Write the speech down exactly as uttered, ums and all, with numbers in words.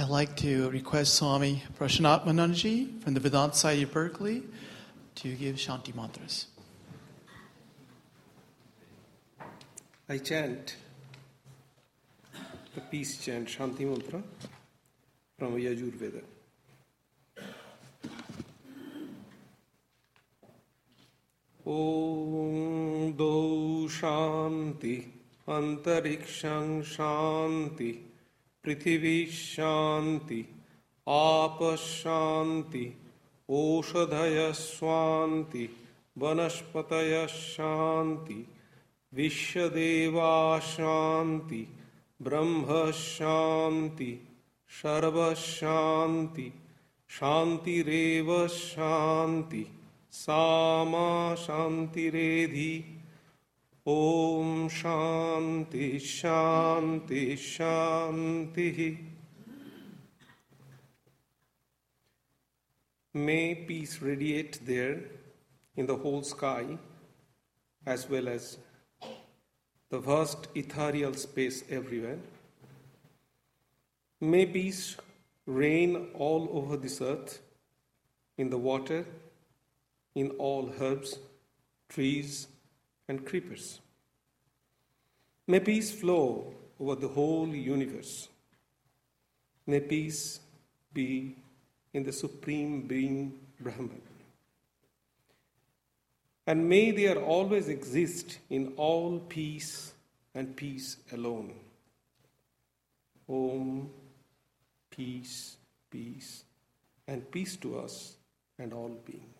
I'd like to request Swami Prashanatmananji from the Vedanta Society of Berkeley to give Shanti mantras. I chant the peace chant, Shanti mantra, from Yajurveda. Om Do Shanti, Antarikshang Shanti, Prithivi Shanti, Apa Shanti, Oshadhaya Swanti, Vanaspataya Shanti, Vishadeva Shanti, Brahma Shanti, Sarva Shanti, Shanti Reva Shanti, Sama Shanti Redhi, Om Shanti Shanti Shanti. May peace radiate there in the whole sky as well as the vast ethereal space everywhere. May peace reign all over this earth, in the water, in all herbs, trees, and creepers. May peace flow over the whole universe. May peace be in the Supreme Being Brahman. And may there always exist in all peace and peace alone. Om, peace, peace, and peace to us and all beings.